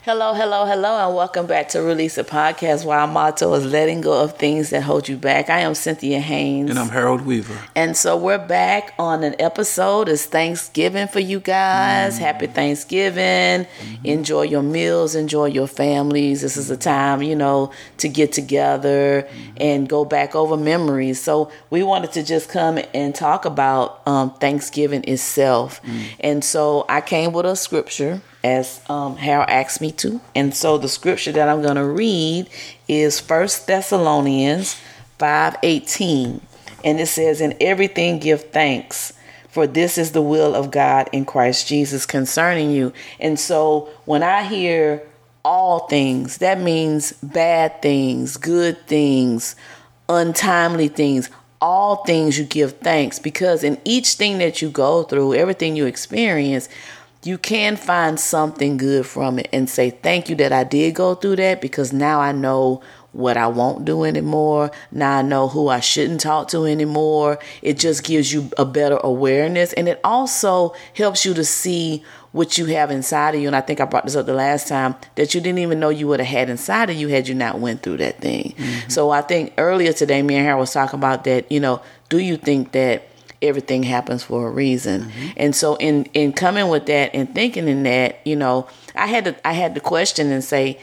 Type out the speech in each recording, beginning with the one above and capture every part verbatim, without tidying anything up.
Hello, hello, hello, and welcome back to Release a Podcast, where our motto is letting go of things that hold you back. I am Cynthia Haynes. And I'm Harold Weaver. And so we're back on an episode. It's Thanksgiving for you guys. Mm. Happy Thanksgiving. Mm-hmm. Enjoy your meals. Enjoy your families. This is a time, you know, to get together mm-hmm. and go back over memories. So we wanted to just come and talk about um, Thanksgiving itself. Mm. And so I came with a scripture, as um, Harold asked me to. And so the scripture that I'm going to read is First Thessalonians five eighteen. And it says, "In everything give thanks, for this is the will of God in Christ Jesus concerning you." And so when I hear all things, that means bad things, good things, untimely things, all things you give thanks, because in each thing that you go through, everything you experience, you can find something good from it and say, thank you that I did go through that, because now I know what I won't do anymore. Now I know who I shouldn't talk to anymore. It just gives you a better awareness. And it also helps you to see what you have inside of you. And I think I brought this up the last time, that you didn't even know you would have had inside of you had you not went through that thing. Mm-hmm. So I think earlier today, me and Harold was talking about that, you know, do you think that everything happens for a reason? Mm-hmm. And so in, in coming with that and thinking in that, you know, I had to, I had to question and say,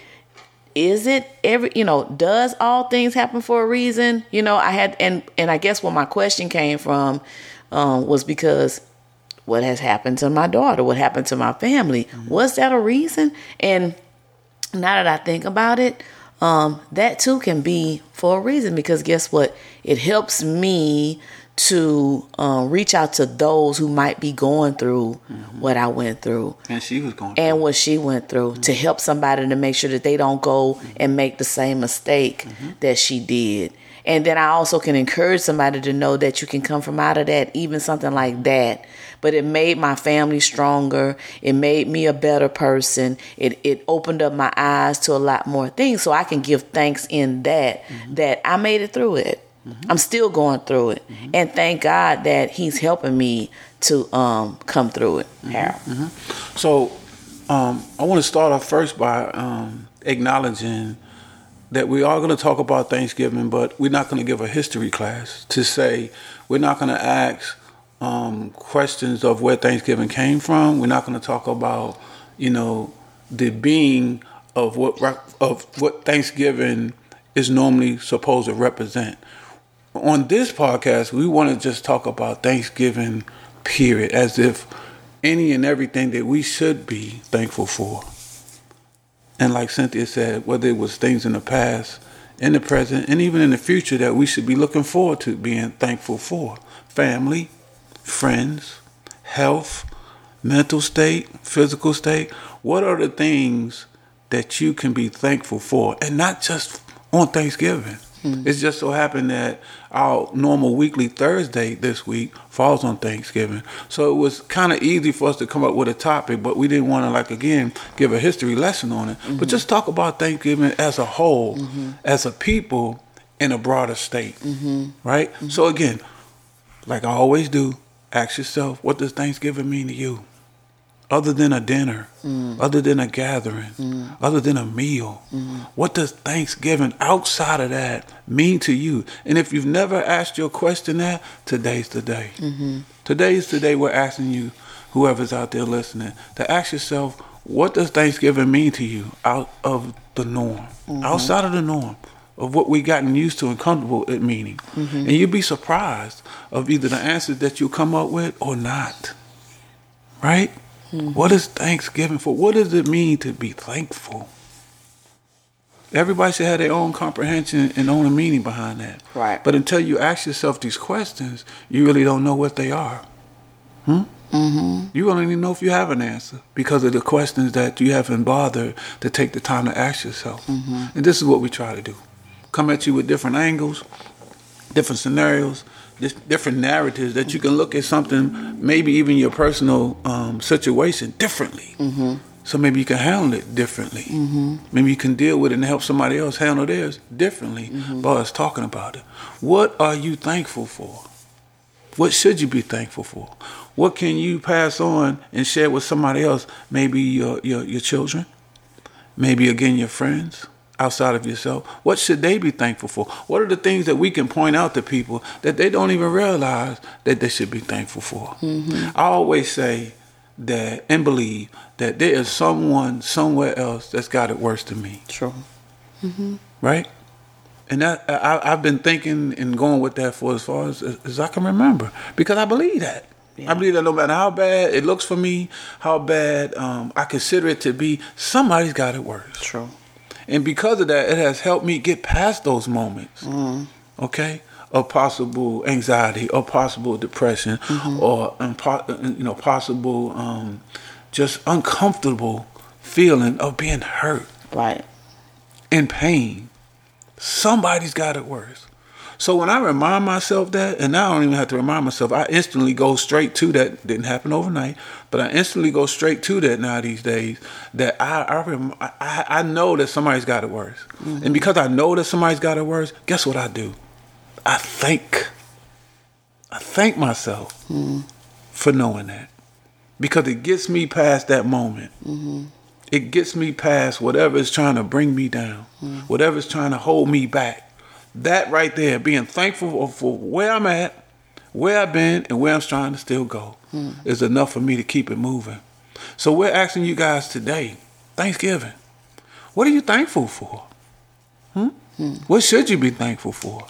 is it every, you know, does all things happen for a reason? You know, I had, and, and I guess where my question came from um, was because what has happened to my daughter, what happened to my family, mm-hmm. was that a reason? And now that I think about it, um, that too can be for a reason, because guess what? It helps me to um, reach out to those who might be going through mm-hmm. what I went through. And she was going through. And what she went through, mm-hmm. to help somebody to make sure that they don't go mm-hmm. and make the same mistake mm-hmm. that she did. And then I also can encourage somebody to know that you can come from out of that, even something like that. But it made my family stronger. It made me a better person. It it opened up my eyes to a lot more things, so I can give thanks in that, mm-hmm. that I made it through it. Mm-hmm. I'm still going through it. Mm-hmm. And thank God that he's helping me to um, come through it. Mm-hmm. Mm-hmm. So um, I want to start off first by um, acknowledging that we are going to talk about Thanksgiving, but we're not going to give a history class to say we're not going to ask um, questions of where Thanksgiving came from. We're not going to talk about, you know, the being of what of what Thanksgiving is normally supposed to represent. On this podcast, we want to just talk about Thanksgiving, period, as if any and everything that we should be thankful for. And like Cynthia said, whether it was things in the past, in the present, and even in the future that we should be looking forward to being thankful for. Family, friends, health, mental state, physical state. What are the things that you can be thankful for? And not just on Thanksgiving. Mm-hmm. It's just so happened that our normal weekly Thursday this week falls on Thanksgiving. So it was kind of easy for us to come up with a topic, but we didn't want to, like, again, give a history lesson on it. Mm-hmm. But just talk about Thanksgiving as a whole, mm-hmm. as a people in a broader state, mm-hmm. right? Mm-hmm. So again, like I always do, ask yourself, what does Thanksgiving mean to you? Other than a dinner, mm. other than a gathering, mm. other than a meal, mm. what does Thanksgiving outside of that mean to you? And if you've never asked your question that, today's the day. Mm-hmm. Today's the day we're asking you, whoever's out there listening, to ask yourself, what does Thanksgiving mean to you out of the norm, mm-hmm. outside of the norm of what we've gotten used to and comfortable at meaning? Mm-hmm. And you'll be surprised of either the answers that you come up with or not, right? Mm-hmm. What is Thanksgiving for? What does it mean to be thankful? Everybody should have their own comprehension and own meaning behind that. Right. But until you ask yourself these questions, you really don't know what they are. Hmm? Mm-hmm. You don't even know if you have an answer because of the questions that you haven't bothered to take the time to ask yourself. Mm-hmm. And this is what we try to do. Come at you with different angles, different scenarios, different narratives that you can look at something, maybe even your personal um, situation differently. Mm-hmm. So maybe you can handle it differently. Mm-hmm. Maybe you can deal with it and help somebody else handle theirs differently mm-hmm. by us talking about it. What are you thankful for? What should you be thankful for? What can you pass on and share with somebody else? Maybe your your, your children, maybe again your friends outside of yourself, what should they be thankful for? What are the things that we can point out to people that they don't even realize that they should be thankful for? Mm-hmm. I always say that and believe that there is someone somewhere else that's got it worse than me. True. Mm-hmm. Right? And that I, I've been thinking and going with that for as far as, as I can remember, because I believe that. Yeah. I believe that no matter how bad it looks for me, how bad um, I consider it to be, somebody's got it worse. True. And because of that, it has helped me get past those moments, mm. okay, of possible anxiety or possible depression, mm-hmm. or um, you know, possible um, just uncomfortable feeling of being hurt, right, in pain. Somebody's got it worse. So when I remind myself that, and now I don't even have to remind myself, I instantly go straight to that. Didn't happen overnight, but I instantly go straight to that now these days. That I I I, I know that somebody's got it worse, mm-hmm. and because I know that somebody's got it worse, guess what I do? I thank. I thank myself mm-hmm. for knowing that, because it gets me past that moment. Mm-hmm. It gets me past whatever is trying to bring me down, mm-hmm. whatever is trying to hold me back. That right there, being thankful for where I'm at, where I've been, and where I'm trying to still go, mm. is enough for me to keep it moving. So we're asking you guys today, Thanksgiving, what are you thankful for? Hmm? Mm. What should you be thankful for?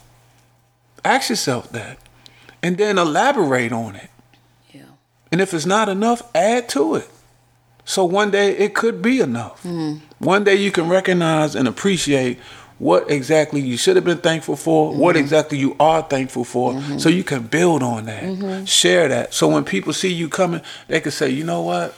Ask yourself that, and then elaborate on it. Yeah. And if it's not enough, add to it. So one day it could be enough. Mm. One day you can recognize and appreciate what exactly you should have been thankful for, mm-hmm. what exactly you are thankful for, mm-hmm. so you can build on that, mm-hmm. share that. So when people see you coming, they can say, you know what?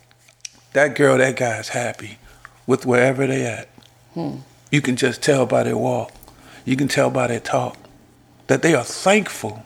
That girl, that guy is happy with wherever they at. Hmm. You can just tell by their walk. You can tell by their talk that they are thankful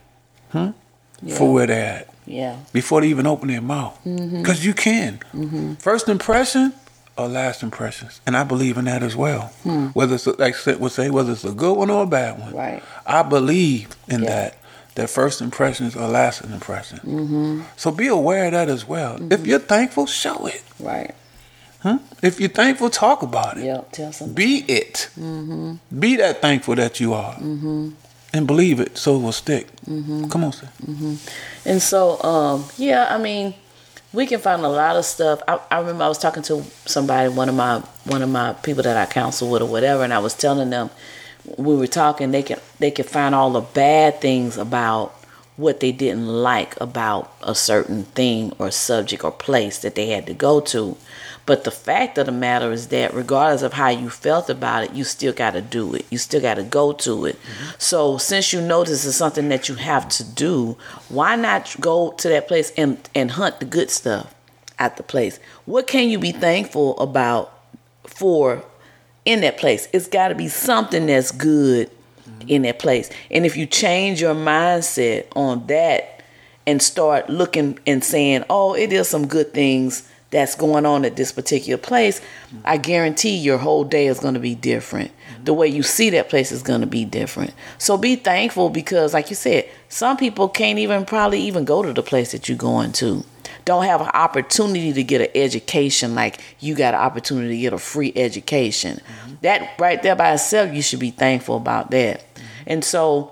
hmm, yeah. for where they're at. Yeah. Before they even open their mouth. Because mm-hmm. you can. Mm-hmm. First impression or last impressions. And I believe in that as well. Hmm. Whether it's, like Sid would say, whether it's a good one or a bad one. Right. I believe in yeah. that. That first impressions are lasting impressions. Mm-hmm. So be aware of that as well. Mm-hmm. If you're thankful, show it. Right. Huh? If you're thankful, talk about it. Yeah, tell somebody. Be it. Mm-hmm. Be that thankful that you are. Mm-hmm. And believe it so it will stick. Mm-hmm. Come on, Sid. Mm-hmm. And so, um, yeah, I mean, we can find a lot of stuff. I, I remember I was talking to somebody, one of my one of my people that I counsel with or whatever, and I was telling them, we were talking, they can they can find all the bad things about what they didn't like about a certain thing or subject or place that they had to go to. But the fact of the matter is that regardless of how you felt about it, you still got to do it. You still got to go to it. Mm-hmm. So since you know this is something that you have to do, why not go to that place and, and hunt the good stuff at the place? What can you be thankful about for in that place? It's got to be something that's good mm-hmm. in that place. And if you change your mindset on that and start looking and saying, oh, it is some good things that's going on at this particular place, mm-hmm. I guarantee your whole day is going to be different. Mm-hmm. The way you see that place is going to be different. So be thankful, because like you said, some people can't even probably even go to the place that you're going to. Don't have an opportunity to get an education like you got an opportunity to get a free education. Mm-hmm. That right there by itself, you should be thankful about that. Mm-hmm. And so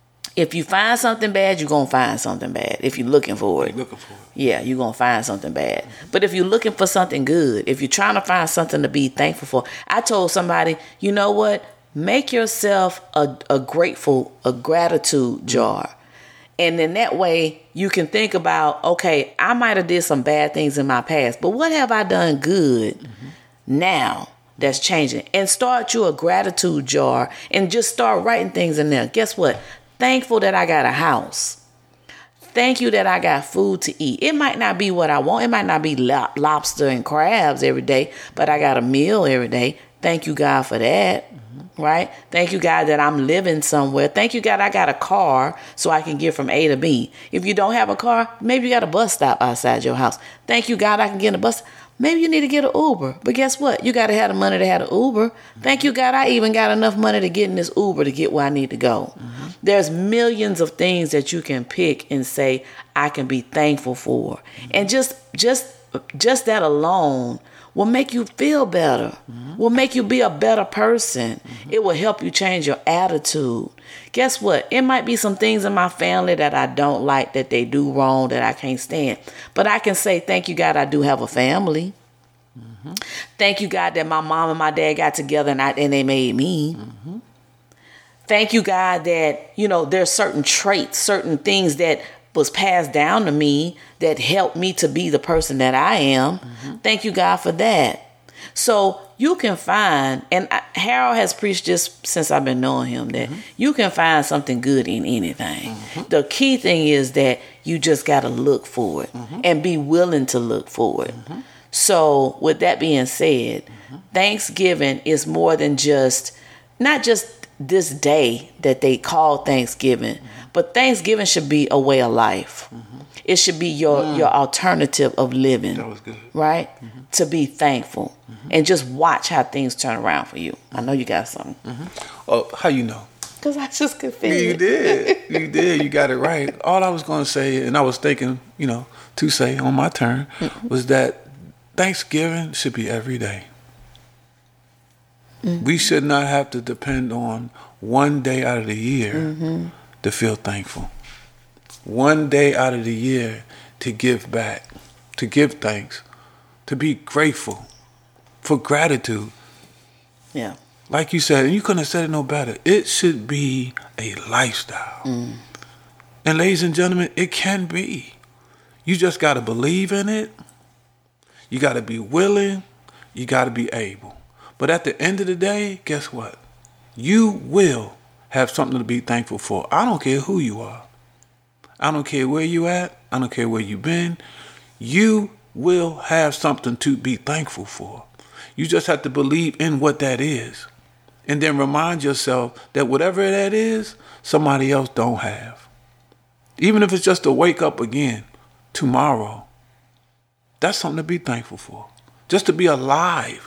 if you find something bad, you're going to find something bad. If you're looking for it. You're looking for it. Yeah, you're going to find something bad. But if you're looking for something good, if you're trying to find something to be thankful for, I told somebody, you know what? Make yourself a, a grateful, a gratitude jar. And then that way you can think about, okay, I might have did some bad things in my past, but what have I done good mm-hmm. now that's changing? And start you a gratitude jar and just start writing things in there. Guess what? Thankful that I got a house. Thank you that I got food to eat. It might not be what I want. It might not be lo- lobster and crabs every day, but I got a meal every day. Thank you, God, for that. Mm-hmm. Right? Thank you, God, that I'm living somewhere. Thank you, God, I got a car so I can get from A to B. If you don't have a car, maybe you got a bus stop outside your house. Thank you, God, I can get in a bus. Maybe you need to get an Uber. But guess what? You got to have the money to have an Uber. Thank you, God, I even got enough money to get in this Uber to get where I need to go. Mm-hmm. There's millions of things that you can pick and say, I can be thankful for. Mm-hmm. And just just just that alone will make you feel better, mm-hmm. will make you be a better person. Mm-hmm. It will help you change your attitude. Guess what? It might be some things in my family that I don't like, that they do wrong, that I can't stand. But I can say, thank you, God, I do have a family. Mm-hmm. Thank you, God, that my mom and my dad got together and, I, and they made me. Mm-hmm. Thank you, God, that, you know, there's certain traits, certain things that was passed down to me that helped me to be the person that I am. Mm-hmm. Thank you, God, for that. So you can find, and I, Harold has preached this since I've been knowing him, that mm-hmm. you can find something good in anything. Mm-hmm. The key thing is that you just got to look for it mm-hmm. and be willing to look for it. Mm-hmm. So with that being said, mm-hmm. Thanksgiving is more than just, not just this day that they call Thanksgiving, mm-hmm. but Thanksgiving should be a way of life. Mm-hmm. It should be your, mm. your alternative of living. That was good. Right? Mm-hmm. To be thankful mm-hmm. and just watch how things turn around for you. I know you got something. Mm-hmm. Oh, how you know? Because I just could feel you it. did. You did. You got it right. All I was going to say, and I was thinking, you know, to say on my turn, mm-hmm. was that Thanksgiving should be every day. Mm-hmm. We should not have to depend on one day out of the year mm-hmm. to feel thankful. One day out of the year to give back, to give thanks, to be grateful, for gratitude. Yeah. Like you said, and you couldn't have said it no better, it should be a lifestyle. Mm. And ladies and gentlemen, it can be. You just got to believe in it. You got to be willing. You got to be able. But at the end of the day, guess what? You will have something to be thankful for. I don't care who you are. I don't care where you at. I don't care where you've been. You will have something to be thankful for. You just have to believe in what that is. And then remind yourself that whatever that is, somebody else don't have. Even if it's just to wake up again tomorrow, that's something to be thankful for. Just to be alive.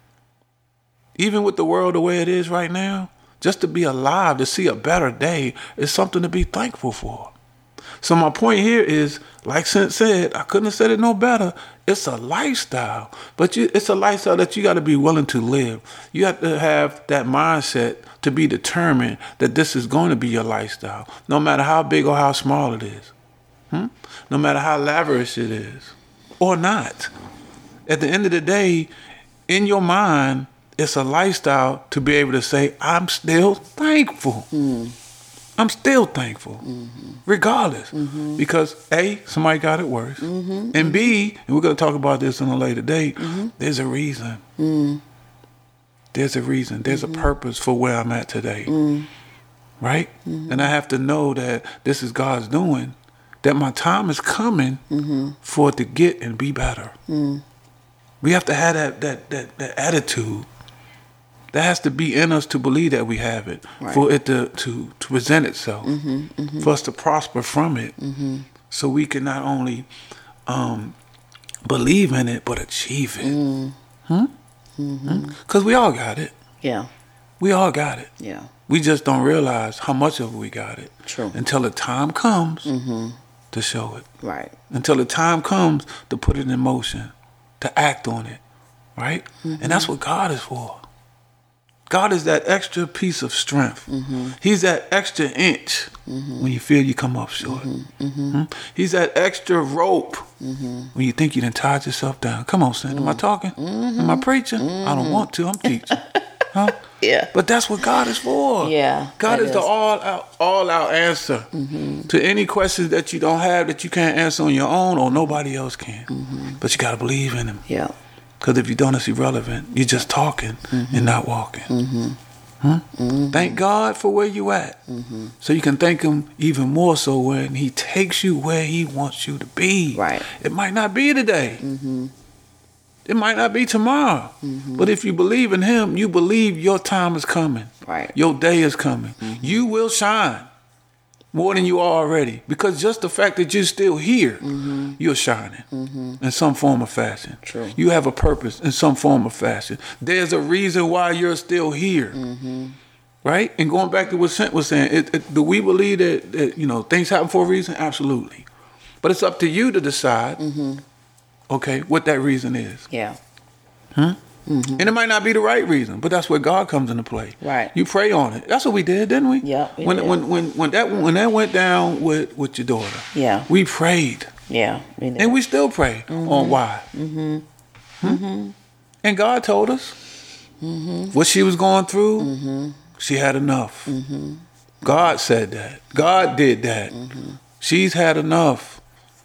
Even with the world the way it is right now, just to be alive, to see a better day is something to be thankful for. So my point here is, like Sint said, I couldn't have said it no better. It's a lifestyle, but you, it's a lifestyle that you got to be willing to live. You have to have that mindset to be determined that this is going to be your lifestyle, no matter how big or how small it is, hmm? no matter how lavish it is or not. At the end of the day, in your mind, it's a lifestyle to be able to say, I'm still thankful. Mm. I'm still thankful, mm-hmm. regardless. Mm-hmm. Because A, somebody got it worse. Mm-hmm. And B, and we're going to talk about this on a later date, mm-hmm. there's a reason. Mm. There's a reason. There's mm-hmm. a purpose for where I'm at today. Mm. Right? Mm-hmm. And I have to know that this is God's doing, that my time is coming mm-hmm. for it to get and be better. Mm. We have to have that, that, that, that attitude. That has to be in us to believe that we have it, right. for it to, to, to present itself, mm-hmm, mm-hmm. for us to prosper from it, mm-hmm. so we can not only um, believe in it, but achieve it. Mm. Hmm? Mm-hmm. Because we all got it. Yeah. We all got it. Yeah. We just don't realize how much of it we got it. True. Until the time comes mm-hmm. to show it. Right. Until the time comes to put it in motion, to act on it. Right? Mm-hmm. And that's what God is for. God is that extra piece of strength. Mm-hmm. He's that extra inch mm-hmm. when you feel you come up short. Mm-hmm. Mm-hmm. He's that extra rope mm-hmm. when you think you done tied yourself down. Come on, son. Mm-hmm. Am I talking? Mm-hmm. Am I preaching? Mm-hmm. I don't want to. I'm teaching. Huh? Yeah. But that's what God is for. Yeah. God is, is the all out, all out answer mm-hmm. to any questions that you don't have, that you can't answer on your own or nobody else can. Mm-hmm. But you got to believe in Him. Yeah. Because if you don't, it's irrelevant. You're just talking mm-hmm. and not walking. Mm-hmm. Huh? Mm-hmm. Thank God for where you at. Mm-hmm. So you can thank Him even more so when He takes you where He wants you to be. Right. It might not be today. Mm-hmm. It might not be tomorrow. Mm-hmm. But if you believe in Him, you believe your time is coming. Right. Your day is coming. Mm-hmm. You will shine more than you are already. Because just the fact that you're still here, mm-hmm. you're shining mm-hmm. in some form or fashion. True. You have a purpose in some form or fashion. There's a reason why you're still here. Mm-hmm. Right? And going back to what Sint was saying, it, it, do we believe that, that you know things happen for a reason? Absolutely. But it's up to you to decide, mm-hmm. okay, what that reason is. Yeah. Huh? Mm-hmm. And it might not be the right reason, but that's where God comes into play. Right. You pray on it. That's what we did, didn't we? Yeah. We when did. when when when that when that went down with, with your daughter. Yeah. We prayed. Yeah. We did. And we still pray mm-hmm. on why. Mm-hmm. Hmm? Mm-hmm. And God told us mm-hmm. what she was going through. Mm-hmm. She had enough. Mm-hmm. God said that. God did that. Mm-hmm. She's had enough.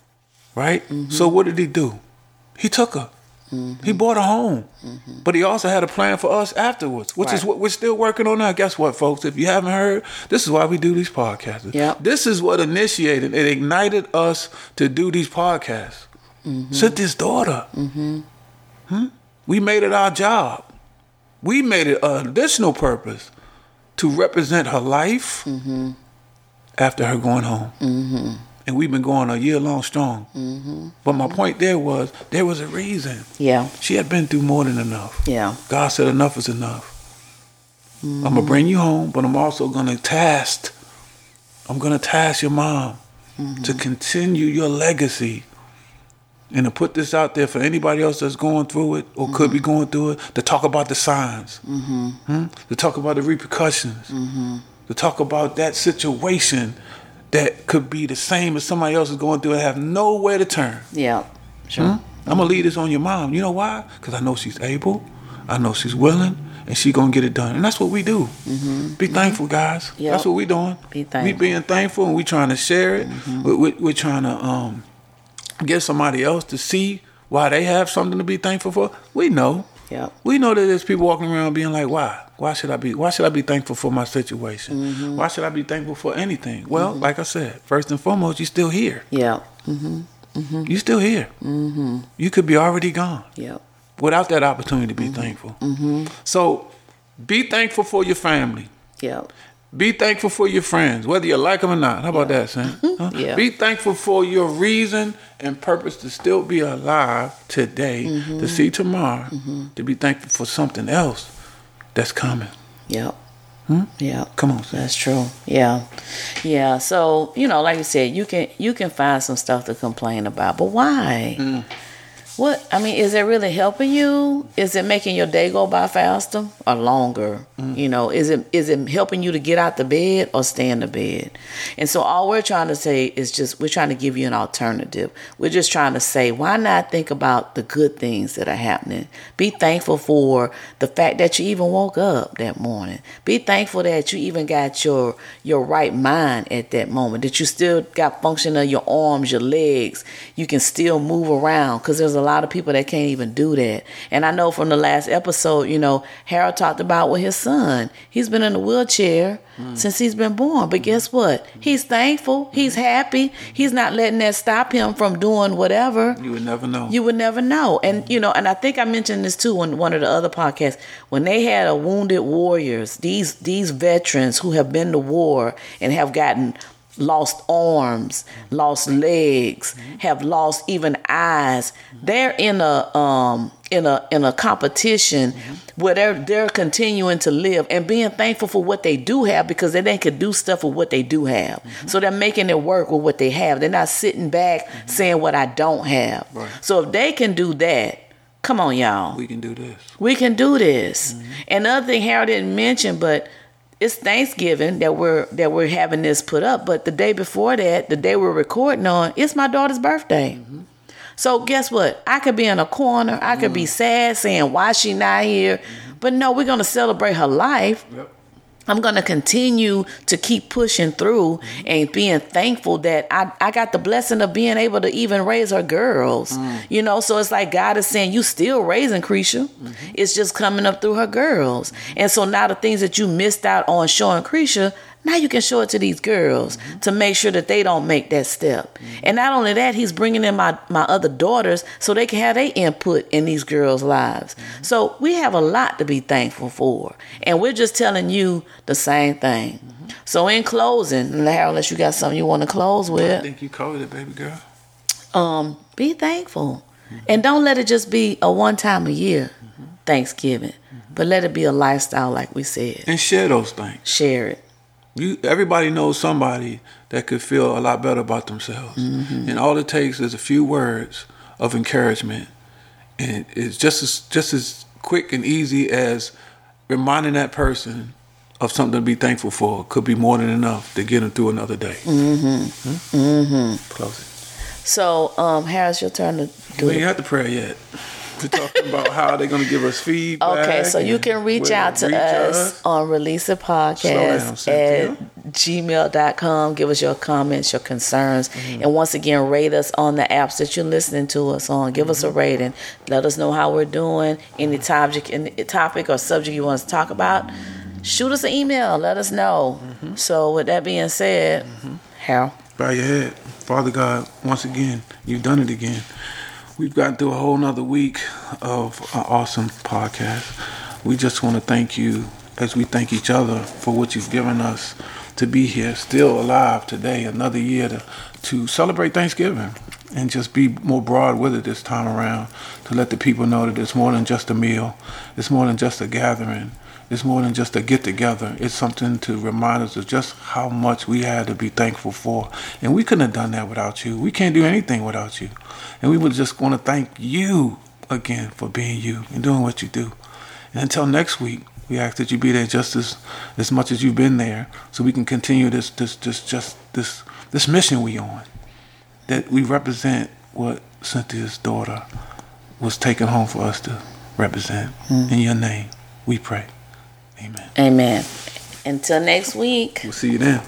Right? Mm-hmm. So what did he do? He took her. Mm-hmm. He brought her home. Mm-hmm. But he also had a plan for us afterwards, which right. is what we're still working on now. Guess what, folks? If you haven't heard, this is why we do these podcasts. Yep. This is what initiated, it ignited us to do these podcasts. Mm-hmm. Cynthia's daughter. Mm-hmm. Hmm? We made it our job. We made it an additional purpose to represent her life mm-hmm. after her going home. Mm-hmm. And we've been going a year long strong. Mm-hmm. But my point there was, there was a reason. Yeah. She had been through more than enough. Yeah. God said enough is enough. Mm-hmm. I'm going to bring you home, but I'm also going to task, I'm going to task your mom mm-hmm. to continue your legacy and to put this out there for anybody else that's going through it or mm-hmm. could be going through it, to talk about the signs, mm-hmm. hmm? to talk about the repercussions, mm-hmm. to talk about that situation that could be the same as somebody else is going through and have nowhere to turn. Yeah, sure. Hmm? I'm going to leave this on your mom. You know why? Because I know she's able. I know she's willing. And she's going to get it done. And that's what we do. Mm-hmm. Be mm-hmm. thankful, guys. Yep. That's what we're doing. Be thankful. We being thankful and we trying to share it. Mm-hmm. We, we, we're trying to um, get somebody else to see why they have something to be thankful for. We know. Yep. We know that there's people walking around being like, why? Why should I be why should I be thankful for my situation? Mm-hmm. Why should I be thankful for anything? Well, mm-hmm. like I said, first and foremost, you're still here. Yeah. Mm-hmm. Mm-hmm. You're still here. Mm-hmm. You could be already gone. Yeah. Without that opportunity to be mm-hmm. thankful. Mm-hmm. So be thankful for your family. Yeah. Be thankful for your friends, whether you like them or not. How about yeah. that, Sam? Huh? Yeah. Be thankful for your reason and purpose to still be alive today, mm-hmm. to see tomorrow, mm-hmm. to be thankful for something else that's coming. Yep. Hmm? Yeah. Come on, Sam. That's true. Yeah. Yeah. So, you know, like you said, you can you can find some stuff to complain about, but why? Mm. What, I mean, is it really helping you? Is it making your day go by faster or longer? Mm. You know, is it is it helping you to get out the bed or stay in the bed? And so all we're trying to say is just, we're trying to give you an alternative. We're just trying to say, why not think about the good things that are happening? Be thankful for the fact that you even woke up that morning. Be thankful that you even got your, your right mind at that moment, that you still got function of your arms, your legs. You can still move around, because there's a lot of people that can't even do that. And I know from the last episode, you know, Harold talked about with his son. He's been in a wheelchair mm. since he's been born. But guess what? He's thankful. He's happy. He's not letting that stop him from doing whatever. You would never know. You would never know. And, you know, and I think I mentioned this too on one of the other podcasts. When they had a wounded warriors, these these veterans who have been to war and have gotten lost arms, lost legs, have lost even eyes. They're in a um in a in a competition mm-hmm. where they're they're continuing to live and being thankful for what they do have, because then they can do stuff with what they do have. Mm-hmm. So they're making it work with what they have. They're not sitting back mm-hmm. saying what I don't have. Right. So if they can do that, come on, y'all. We can do this. We can do this. Mm-hmm. And the other thing Harold didn't mention, but it's Thanksgiving that we're that we're having this put up, but the day before that, the day we're recording on, it's my daughter's birthday. Mm-hmm. So guess what? I could be in a corner. I could mm-hmm. be sad saying, why she not here? Mm-hmm. But no, we're going to celebrate her life. Yep. I'm going to continue to keep pushing through mm-hmm. and being thankful that I, I got the blessing of being able to even raise her girls. Mm. You know, so it's like God is saying, you still raising Cretia. Mm-hmm. It's just coming up through her girls. Mm-hmm. And so now the things that you missed out on showing Cretia, now you can show it to these girls mm-hmm. to make sure that they don't make that step. Mm-hmm. And not only that, he's bringing in my, my other daughters so they can have their input in these girls' lives. Mm-hmm. So we have a lot to be thankful for. And we're just telling you the same thing. Mm-hmm. So in closing, Harold, unless you got something you want to close with. I think you covered it, baby girl. Um, be thankful. Mm-hmm. And don't let it just be a one time a year mm-hmm. Thanksgiving. Mm-hmm. But let it be a lifestyle, like we said. And share those things. Share it. You, everybody knows somebody that could feel a lot better about themselves. Mm-hmm. And all it takes is a few words of encouragement. And it's just as just as quick and easy as reminding that person of something to be thankful for. Could be more than enough to get them through another day. Mm-hmm. Hmm? Mm-hmm. Close it. So, um, Harris, your turn to do we it. ain't had the prayer yet. We're talking about how they're going to give us feedback. Okay, so you can reach out to reach us, us on Release a Podcast at gmail dot com. Give us your comments, your concerns. Mm-hmm. And once again, rate us on the apps that you're listening to us on. Give mm-hmm. us a rating. Let us know how we're doing. Any topic, any topic or subject you want us to talk about, shoot us an email. Let us know. Mm-hmm. So with that being said, mm-hmm. Harold. Bow your head. Father God, once again, you've done it again. We've gotten through a whole nother week of an awesome podcast. We just want to thank you as we thank each other for what you've given us to be here, still alive today, another year to, to celebrate Thanksgiving and just be more broad with it this time around, to let the people know that it's more than just a meal. It's more than just a gathering. It's more than just a get-together. It's something to remind us of just how much we had to be thankful for. And we couldn't have done that without you. We can't do anything without you. And we would just want to thank you again for being you and doing what you do. And until next week, we ask that you be there just as, as much as you've been there, so we can continue this this this just this this mission we on. That we represent what Cynthia's daughter was taken home for us to represent. Mm. In your name, we pray. Amen. Amen. Until next week. We'll see you then.